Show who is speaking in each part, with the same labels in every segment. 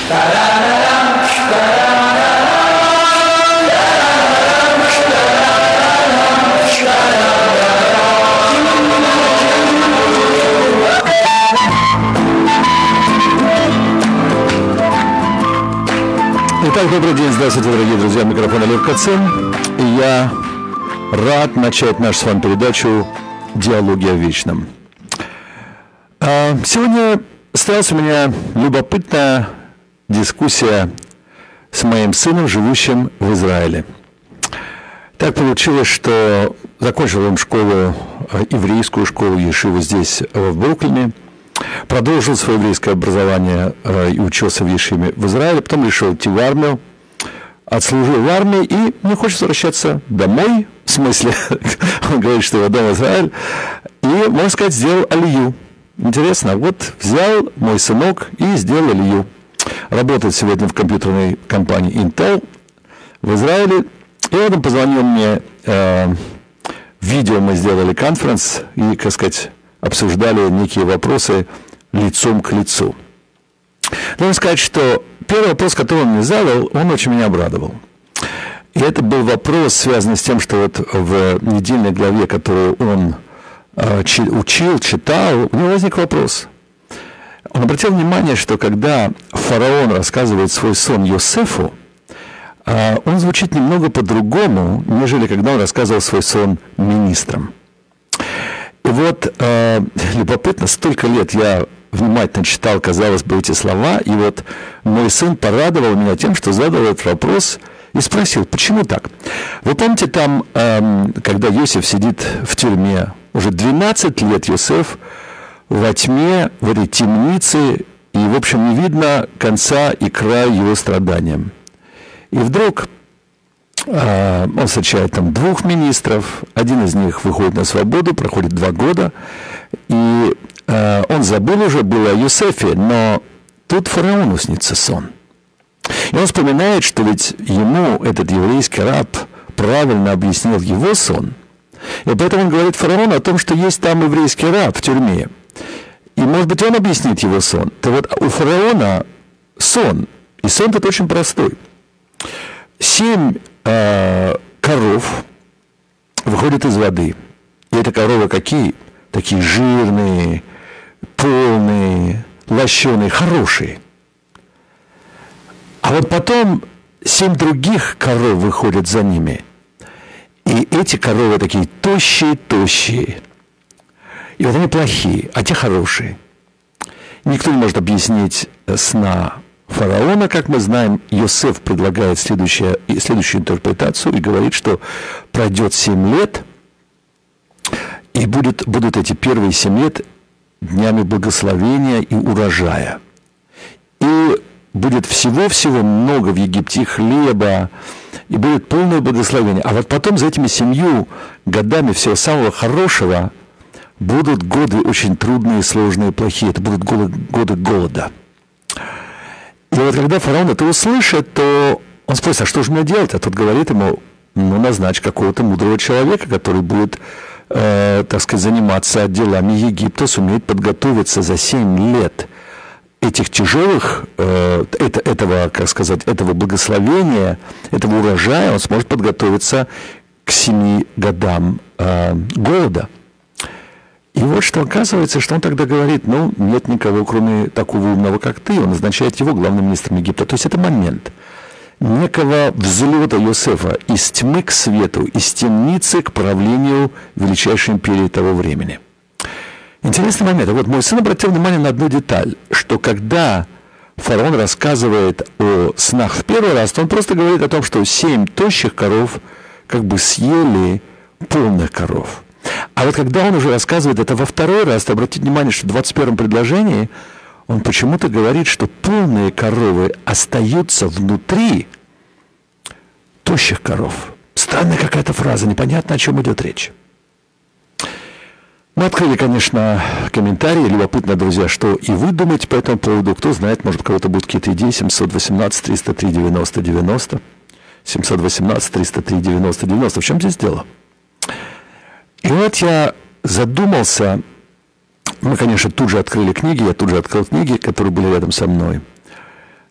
Speaker 1: Итак, добрый день, здравствуйте, дорогие друзья, микрофон Олег Кацин, и я рад начать нашу с вами передачу «Диалоги о вечном». Сегодня состоялась у меня любопытная дискуссия с моим сыном, живущим в Израиле. Так получилось, что закончил он школу, еврейскую школу, ешиву здесь, в Бруклине, продолжил свое еврейское образование и учился в ешиве в Израиле, потом решил идти в армию, отслужил в армии и не хочет возвращаться домой, в смысле, он говорит, что его дом Израиль, и, можно сказать, сделал алию. Интересно, вот взял мой сынок и сделал алию. Работает сегодня в компьютерной компании Intel в Израиле, и вот он позвонил мне, видео мы сделали конференц, и, так сказать, обсуждали некие вопросы лицом к лицу. Должен сказать, что первый вопрос, который он мне задал, он очень меня обрадовал. И это был вопрос, связанный с тем, что вот в недельной главе, которую он учил, читал, у него возник вопрос. Он обратил внимание, что когда фараон рассказывает свой сон Йосефу, он звучит немного по-другому, нежели когда он рассказывал свой сон министрам. И вот, любопытно, столько лет я внимательно читал, казалось бы, эти слова, и вот мой сын порадовал меня тем, что задал этот вопрос и спросил, почему так? Вы помните там, когда Йосеф сидит в тюрьме, уже 12 лет Йосеф во тьме, в этой темнице, и, в общем, не видно конца и края его страданиям. И вдруг он встречает там двух министров, один из них выходит на свободу, проходит 2 года, и он забыл уже было о Йосефе, но тут фараону снится сон. И он вспоминает, что ведь ему этот еврейский раб правильно объяснил его сон, и поэтому он говорит фараону о том, что есть там еврейский раб в тюрьме, и, может быть, он объяснит его сон. То вот у фараона сон, и сон тут очень простой. 7 коров выходят из воды. И это коровы какие? Такие жирные, полные, лощеные, хорошие. А вот потом 7 других коров выходят за ними. И эти коровы такие тощие. И вот они плохие, а те хорошие. Никто не может объяснить сна фараона, как мы знаем. Йосеф предлагает следующую интерпретацию и говорит, что пройдет 7 лет, и будут эти первые 7 лет днями благословения и урожая. И будет всего-всего много в Египте, хлеба, и будет полное благословение. А вот потом за этими 7 годами всего самого хорошего будут годы очень трудные, сложные, плохие. Это будут годы голода. И вот когда фараон это услышит, то он спросит, а что же мне делать? А тот говорит ему, назначь какого-то мудрого человека, который будет, так сказать, заниматься делами Египта, сумеет подготовиться за 7 лет этих тяжелых, этого благословения, этого урожая, он сможет подготовиться к 7 годам голода. И вот что оказывается, что он тогда говорит, нет никого, кроме такого умного, как ты. Он назначает его главным министром Египта. То есть это момент некого взлета Йосефа из тьмы к свету, из темницы к правлению величайшей империи того времени. Интересный момент. Вот мой сын обратил внимание на одну деталь, что когда фараон рассказывает о снах в первый раз, то он просто говорит о том, что 7 тощих коров как бы съели полных коров. А вот когда он уже рассказывает это во второй раз, то обратите внимание, что в 21-м предложении он почему-то говорит, что полные коровы остаются внутри тощих коров. Странная какая-то фраза, непонятно, о чем идет речь. Мы открыли, конечно, комментарии. Любопытно, друзья, что и вы думаете по этому поводу. Кто знает, может, у кого-то будут какие-то идеи. 718-303-90-90. 718-303-90-90. В чем здесь дело? И вот я задумался. Мы, конечно, тут же открыли книги. Я тут же открыл книги, которые были рядом со мной.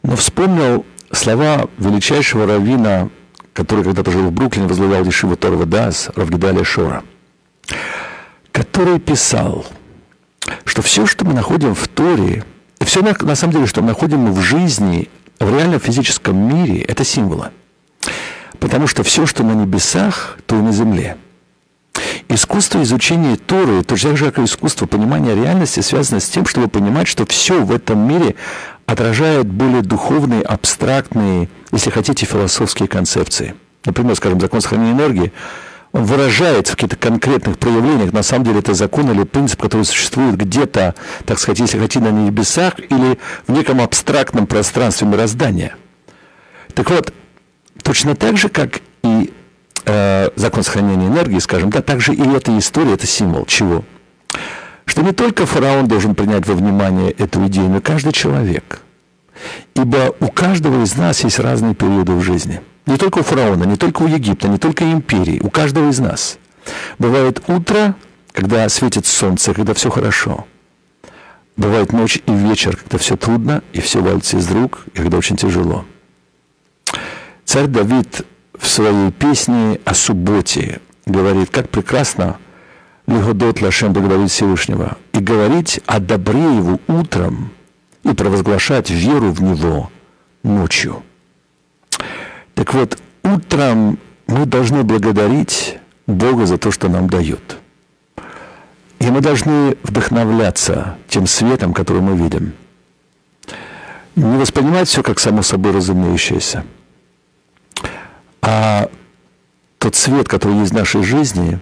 Speaker 1: но вспомнил слова величайшего раввина, который когда-то жил в Бруклине, возглавлял Ешиву Тора Вадаас, Рав Гедалия Шора, который писал, что все, что мы находим в Торе, и все, на самом деле, что мы находим в жизни, в реальном физическом мире, это символы. Потому что все, что на небесах, то и на земле. Искусство изучения Торы, точно так же, как и искусство понимания реальности, связано с тем, чтобы понимать, что все в этом мире отражает более духовные, абстрактные, если хотите, философские концепции. Например, скажем, закон сохранения энергии, он выражается в каких-то конкретных проявлениях. На самом деле это закон или принцип, который существует где-то, так сказать, если хотите, на небесах или в неком абстрактном пространстве мироздания. Так вот, точно так же, как и закон сохранения энергии, скажем, да, также и эта история, это символ чего? Что не только фараон должен принять во внимание эту идею, но и каждый человек. Ибо у каждого из нас есть разные периоды в жизни. Не только у фараона, не только у Египта, не только империи, у каждого из нас. Бывает утро, когда светит солнце, когда все хорошо. Бывает ночь и вечер, когда все трудно, и все валится из рук, и когда очень тяжело. Царь Давид в своей песне о субботе говорит, как прекрасно лигодот лашем благодарить Всевышнего, и говорить о добре его утром, и провозглашать веру в него ночью. Так вот, утром мы должны благодарить Бога за то, что нам дает. И мы должны вдохновляться тем светом, который мы видим. Не воспринимать все как само собой разумеющееся. А тот свет, который есть в нашей жизни,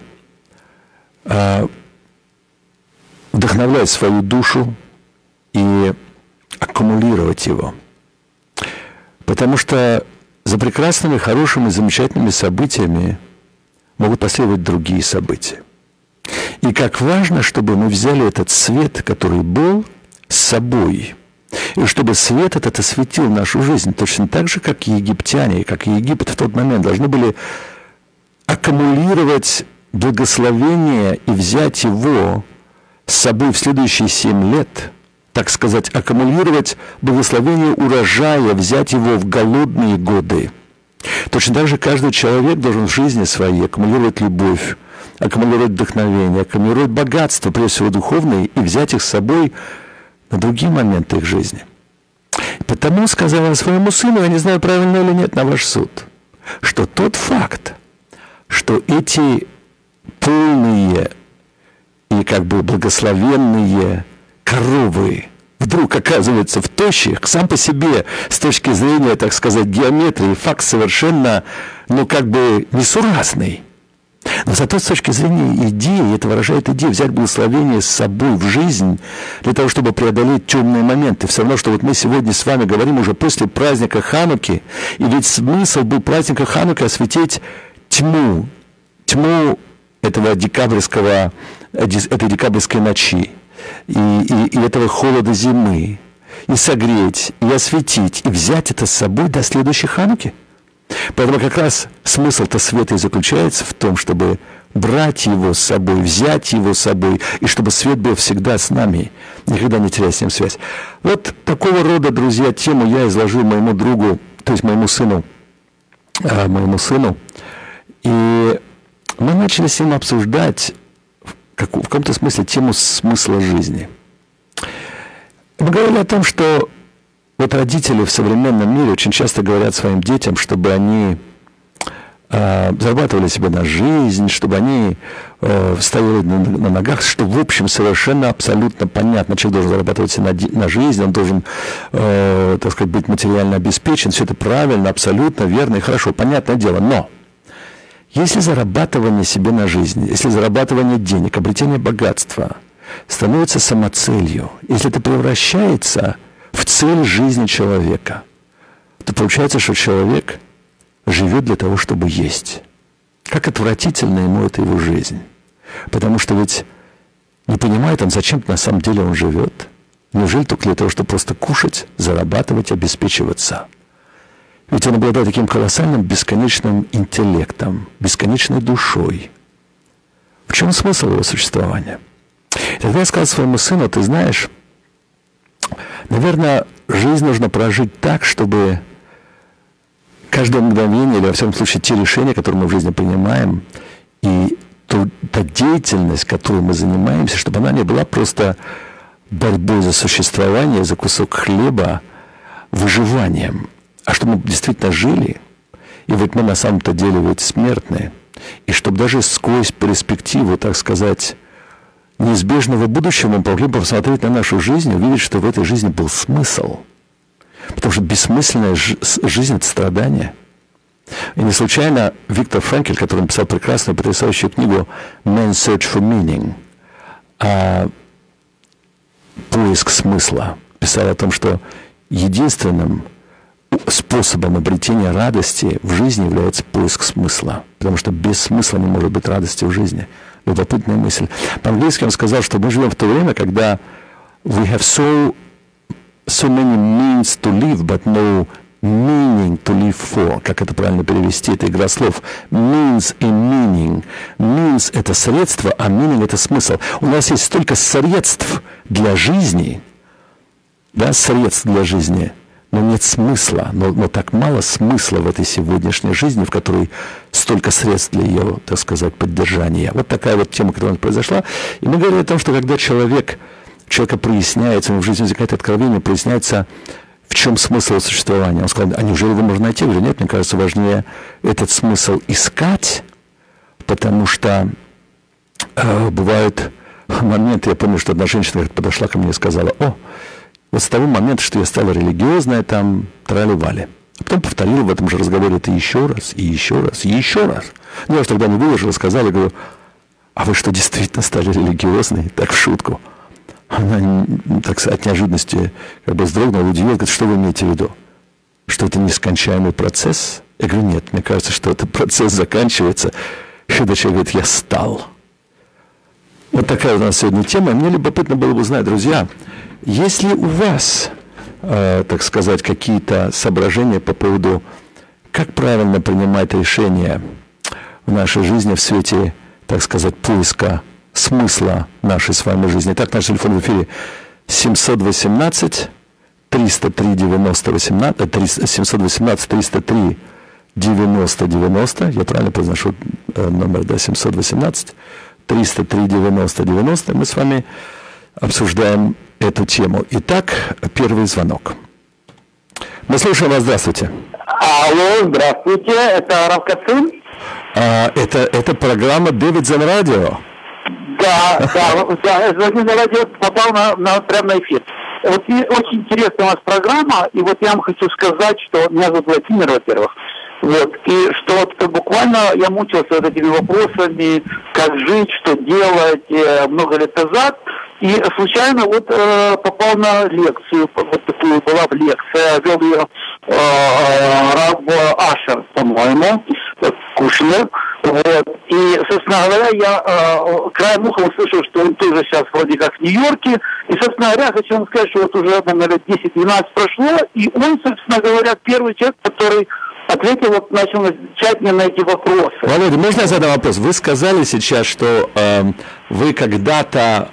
Speaker 1: вдохновлять свою душу и аккумулировать его. Потому что за прекрасными, хорошими, замечательными событиями могут последовать другие события. И как важно, чтобы мы взяли этот свет, который был, с собой. И чтобы свет этот осветил нашу жизнь, точно так же, как и египтяне, как и Египет в тот момент должны были аккумулировать благословение и взять его с собой в следующие 7 лет, так сказать, аккумулировать благословение урожая, взять его в голодные годы. Точно так же каждый человек должен в жизни своей аккумулировать любовь, аккумулировать вдохновение, аккумулировать богатство, прежде всего духовное, и взять их с собой на другие моменты их жизни. Потому сказала своему сыну, я не знаю, правильно или нет, на ваш суд, что тот факт, что эти полные и как бы благословенные коровы вдруг оказываются в тощих, сам по себе, с точки зрения, так сказать, геометрии, факт совершенно, как бы несуразный. Но зато с точки зрения идеи, это выражает идею взять благословение с собой в жизнь для того, чтобы преодолеть темные моменты. Все равно, что вот мы сегодня с вами говорим уже после праздника Хануки, и ведь смысл был праздника Хануки осветить тьму этой декабрьской ночи, и этого холода зимы, и согреть, и осветить, и взять это с собой до следующей Хануки. Поэтому как раз смысл-то света и заключается в том, чтобы брать его с собой, взять его с собой, и чтобы свет был всегда с нами, никогда не терять с ним связь. Вот такого рода, друзья, тему я изложил моему другу, то есть моему сыну, и мы начали с ним обсуждать в каком-то смысле тему смысла жизни. Мы говорили о том, что вот родители в современном мире очень часто говорят своим детям, чтобы они зарабатывали себе на жизнь, чтобы они стояли на ногах, что в общем совершенно абсолютно понятно. Человек должен зарабатывать себе на жизнь, он должен, так сказать, быть материально обеспечен. Все это правильно, абсолютно верно и хорошо, понятное дело. Но если зарабатывание себе на жизнь, если зарабатывание денег, обретение богатства становится самоцелью, если это превращается в цель жизни человека, то получается, что человек живет для того, чтобы есть. Как отвратительно ему это его жизнь. Потому что ведь не понимает он, зачем на самом деле он живет. Неужели только для того, чтобы просто кушать, зарабатывать, обеспечиваться? Ведь он обладает таким колоссальным бесконечным интеллектом, бесконечной душой. В чем смысл его существования? И тогда я сказал своему сыну, ты знаешь, наверное, жизнь нужно прожить так, чтобы каждое мгновение, или, во всяком случае, те решения, которые мы в жизни принимаем, и та деятельность, которой мы занимаемся, чтобы она не была просто борьбой за существование, за кусок хлеба, выживанием, а чтобы мы действительно жили. И вот мы на самом-то деле ведь смертные. И чтобы даже сквозь перспективу, так сказать, неизбежного будущего мы могли посмотреть на нашу жизнь и увидеть, что в этой жизни был смысл. Потому что бессмысленная жизнь — это страдание. И не случайно Виктор Франкл, который написал прекрасную, потрясающую книгу «Man's Search for Meaning», поиск смысла, писал о том, что единственным способом обретения радости в жизни является поиск смысла. Потому что без смысла не может быть радости в жизни. Любопытная мысль. По-английски он сказал, что мы живем в то время, когда we have so many means to live, but no meaning to live for. Как это правильно перевести? Это игра слов. Means и meaning. Means — это средство, а meaning — это смысл. У нас есть столько средств для жизни, да, средств для жизни, но нет смысла. Но так мало смысла в этой сегодняшней жизни, в которой столько средств для ее, так сказать, поддержания. Вот такая вот тема, которая произошла. И мы говорили о том, что когда человека проясняется, ему в жизни возникает откровение, проясняется, в чем смысл существования. Он сказал: а неужели его можно найти? Я говорю: нет, мне кажется, важнее этот смысл искать, потому что бывают моменты, я помню, что одна женщина подошла ко мне и сказала: вот с того момента, что я стала религиозной, там трали-вали. А потом повторила в этом же разговоре это еще раз, и еще раз, и еще раз. Ну, я же тогда не выложила, сказала, говорю: а вы что, действительно стали религиозной? Так в шутку. Она, так сказать, от неожиданности как бы вздрогнула, удивилась, говорит: что вы имеете в виду? Что это нескончаемый процесс? Я говорю: нет, мне кажется, что этот процесс заканчивается, когда человек говорит: я стал. Вот такая у нас сегодня тема. Мне любопытно было бы узнать, друзья, есть ли у вас, так сказать, какие-то соображения по поводу, как правильно принимать решения в нашей жизни в свете, так сказать, поиска смысла нашей с вами жизни. Итак, наш телефон в эфире 718-303-90-18, 718-303-90-90. Я правильно произношу номер, да, 718-303-90-90. Мы с вами обсуждаем эту тему. Итак, первый звонок. Мы слушаем вас. Здравствуйте.
Speaker 2: Алло, здравствуйте. Это Рав Кацин?
Speaker 1: Это программа «Дэвидсон радио».
Speaker 2: Да, Дэвидсон радио попал прямо на эфир. Вот очень интересная у вас программа, и вот я вам хочу сказать, что меня зовут Владимир, во-первых. Вот, и что вот буквально я мучился вот этими вопросами, как жить, что делать, много лет назад. И случайно вот попал на лекцию, вот такую была лекция, вел ее Рав Ашер, по-моему, Кушнер. Вот. И, собственно говоря, я краем уха услышал, что он тоже сейчас вроде как в Нью-Йорке. И, собственно говоря, хочу вам сказать, что вот уже, наверное, 10-12 прошло, и он, собственно говоря, первый человек, который ответил, вот начал отвечать мне на эти вопросы.
Speaker 1: Володя, можно я задам вопрос? Вы сказали сейчас, что вы когда-то,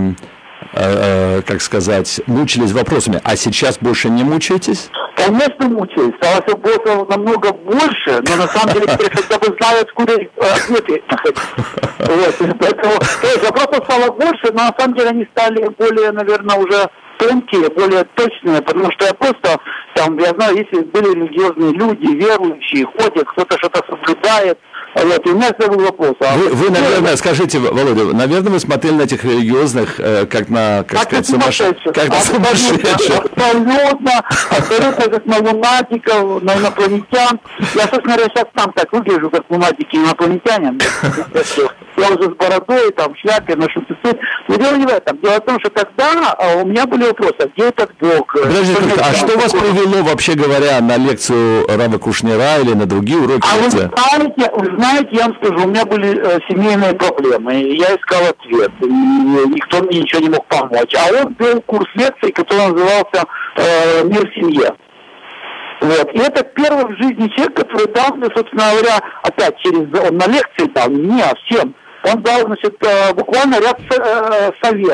Speaker 1: как сказать, мучились вопросами, а сейчас больше не мучаетесь?
Speaker 2: Конечно, мучаюсь. Стало вопросов намного больше, но на самом деле теперь хотя бы знаю, откуда ответы находить. Вот. Поэтому вопросов стало больше, но на самом деле они стали более, наверное, уже тонкие, более точные, потому что я просто, там, я знаю, если были религиозные люди, верующие, ходят, кто-то что-то соблюдает, вот, и у меня был вопрос.
Speaker 1: Вы, наверное, скажите, Володя, наверное, вы смотрели на этих религиозных, как на, как сказать, сумасшедших. Как на сумасшедших.
Speaker 2: Абсолютно, как на лунатиков, на инопланетян. Я, собственно говоря, сейчас сам так выгляжу, как лунатики инопланетянин. Я уже с бородой, там, в шляпе, ношу цицит. Но дело не в этом. Дело в том, что тогда у меня были вопросы, где этот Бог?
Speaker 1: Подождите, а что вас привело, вообще говоря, на лекцию Рава Кушнера или на другие уроки?
Speaker 2: А вы знаете, я вам скажу, у меня были семейные проблемы. Я искал ответ. И никто мне ничего не мог помочь. А он вел курс лекций, который назывался «Мир в семье». Вот. И это первый в жизни человек, который дал мне, собственно говоря, опять он на лекции дал, не всем. Он дал, значит, буквально ряд советов,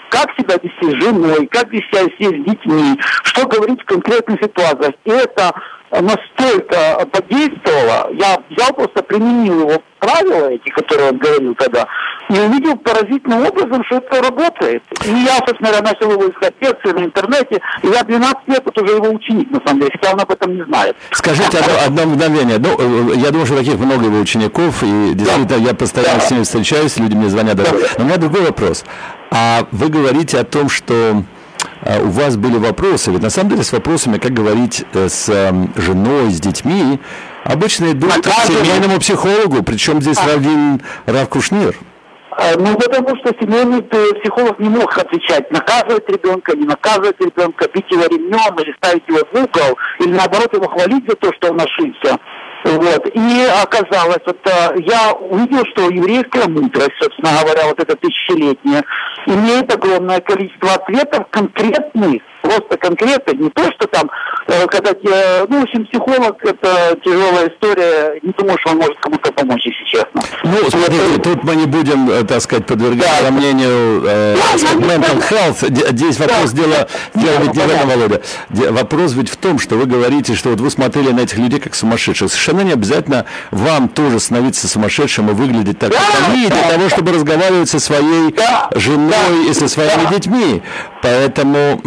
Speaker 2: как себя вести с женой, как себя вести с детьми, что говорить в конкретных ситуациях. И это настолько подействовало, я взял просто, применил его правила эти, которые он говорил тогда, и увидел поразительным образом, что это работает. И я, собственно говоря, начал его искать лекции на интернете, и я 12 лет вот уже его ученик, на самом деле, хотя он об этом не знает.
Speaker 1: Скажите одно мгновение. Ну, я думаю, что таких много его учеников, и действительно, я постоянно с ними встречаюсь, люди мне звонят даже. Но у меня другой вопрос. А вы говорите о том, что у вас были вопросы, ведь на самом деле с вопросами, как говорить с женой, с детьми, обычно идут к семейному психологу, причем здесь Рав Кушнир.
Speaker 2: Ну, потому что семейный психолог не мог отвечать, наказывать ребенка, не наказывать ребенка, бить его ремнем или ставить его в угол, или наоборот его хвалить за то, что он ошибся. Вот. И оказалось, вот я увидел, что еврейская мудрость, собственно говоря, вот эта тысячелетняя, имеет огромное количество ответов конкретных, просто конкретно, не то, что там, когда, ну, в общем, психолог, это тяжелая история, не думаю, что он может кому-то помочь, если честно.
Speaker 1: Ну, смотрите, тут мы не будем, так сказать, подвергать сомнению mental health. Здесь вопрос дело ведь не в этом, Володя. Вопрос ведь в том, что вы говорите, что вот вы смотрели на этих людей как сумасшедших. Совершенно не обязательно вам тоже становиться сумасшедшим и выглядеть так, как они, для того, чтобы разговаривать со своей женой и со своими детьми. Поэтому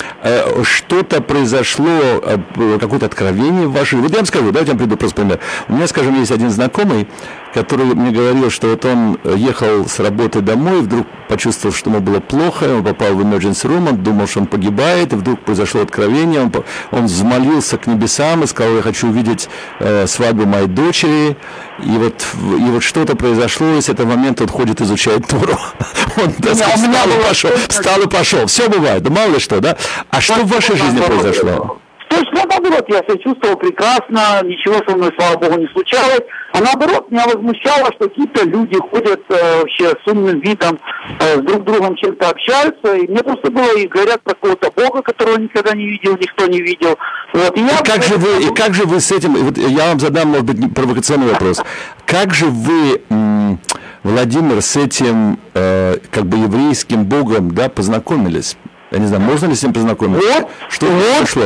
Speaker 1: что-то произошло, какое-то откровение в вашей... Вот я вам скажу, давайте я вам приду просто пример. У меня, скажем, есть один знакомый, который мне говорил, что вот он ехал с работы домой, вдруг почувствовал, что ему было плохо, он попал в emergency room, он думал, что он погибает, и вдруг произошло откровение, он взмолился к небесам и сказал: я хочу увидеть свадьбу моей дочери, и вот что-то произошло, и с этого момента он ходит, изучает Тору. Он встал и пошел. Все бывает, да мало ли что, да? А что в вашей жизни произошло?
Speaker 2: То есть, наоборот, я себя чувствовал прекрасно, ничего со мной, слава богу, не случалось. А наоборот, меня возмущало, что какие-то люди ходят вообще с умным видом, с друг другом чем-то общаются. И мне просто было, и говорят про какого-то Бога, которого никогда не видел, никто не видел. Вот, и
Speaker 1: как же вы с этим, вот я вам задам, может быть, провокационный вопрос. Как же вы, Владимир, с этим как бы еврейским Богом, да, познакомились? Я не знаю, можно ли с ним познакомиться? Что произошло?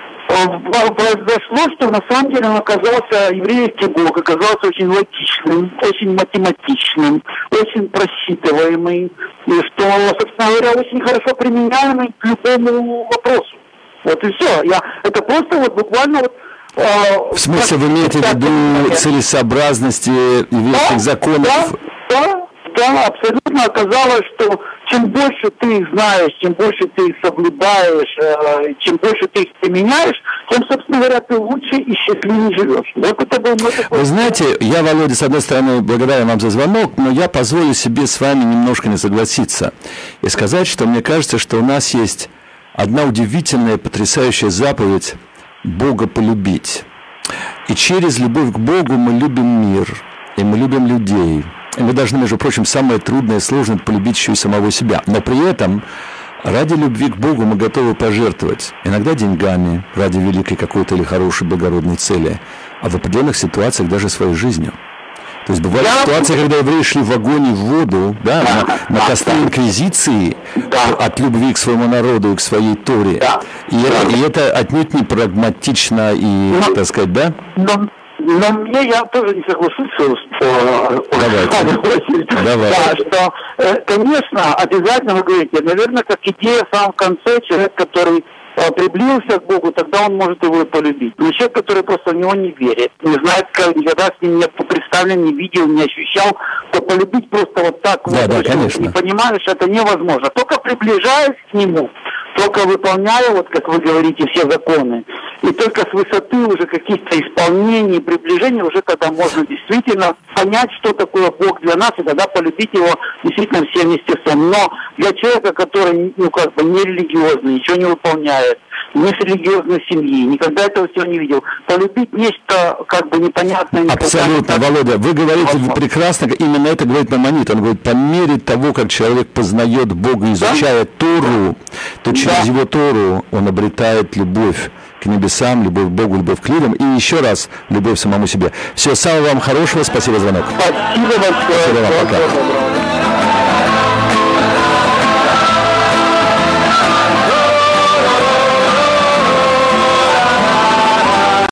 Speaker 2: Произошло, что на самом деле он оказался, еврейский Бог оказался очень логичным, очень математичным, очень просчитываемый, и что, собственно говоря, очень хорошо применяемый к любому вопросу. Вот и все. Это просто вот буквально вот...
Speaker 1: В смысле, вы имеете в виду целесообразности еврейских законов?
Speaker 2: Да, абсолютно. Оказалось, что чем больше ты их знаешь, чем больше ты их соблюдаешь, чем больше ты их применяешь, тем, собственно говоря, ты лучше и счастливее живешь. Вот это был мой такой...
Speaker 1: Вы знаете, я, Володя, с одной стороны, благодарен вам за звонок, но я позволю себе с вами немножко не согласиться и сказать, что мне кажется, что у нас есть одна удивительная, потрясающая заповедь Бога полюбить. И через любовь к Богу мы любим мир, и мы любим людей. И мы должны, между прочим, самое трудное и сложное — полюбить еще и самого себя. Но при этом ради любви к Богу мы готовы пожертвовать. Иногда деньгами, ради великой какой-то или хорошей благородной цели, а в определенных ситуациях даже своей жизнью. То есть бывают ситуации, когда евреи шли в огонь и в воду, да, на костры инквизиции от любви к своему народу и к своей Торе. И это отнюдь не прагматично и, так сказать, да?
Speaker 2: Но мне, я тоже не соглашусь что, конечно, обязательно вы говорите, наверное, как идея в самом конце, человек, который приблизился к Богу, тогда он может его и полюбить. Но человек, который просто в него не верит, не знает, никогда с ним не представлен, не видел, не ощущал, то полюбить просто вот так,
Speaker 1: конечно.
Speaker 2: Не понимаешь, это невозможно. Только приближаясь к нему, только выполняя, вот как вы говорите, все законы, и только с высоты уже каких-то исполнений, приближений, уже тогда можно действительно понять, что такое Бог для нас, и тогда полюбить его действительно всем естеством. Но для человека, который, как бы не религиозный, ничего не выполняет, не с религиозной семьи, никогда этого всего не видел, полюбить нечто как бы непонятное.
Speaker 1: Абсолютно, Володя, вы говорите прекрасно, именно это говорит Маймонид. Он говорит, по мере того, как человек познает Бога, изучая Тору, то через его Тору он обретает любовь к небесам, любовь к Богу, любовь к людям и еще раз любовь к самому себе. Всего самого вам хорошего, спасибо за звонок.
Speaker 2: Спасибо большое.
Speaker 1: Спасибо вам, пока.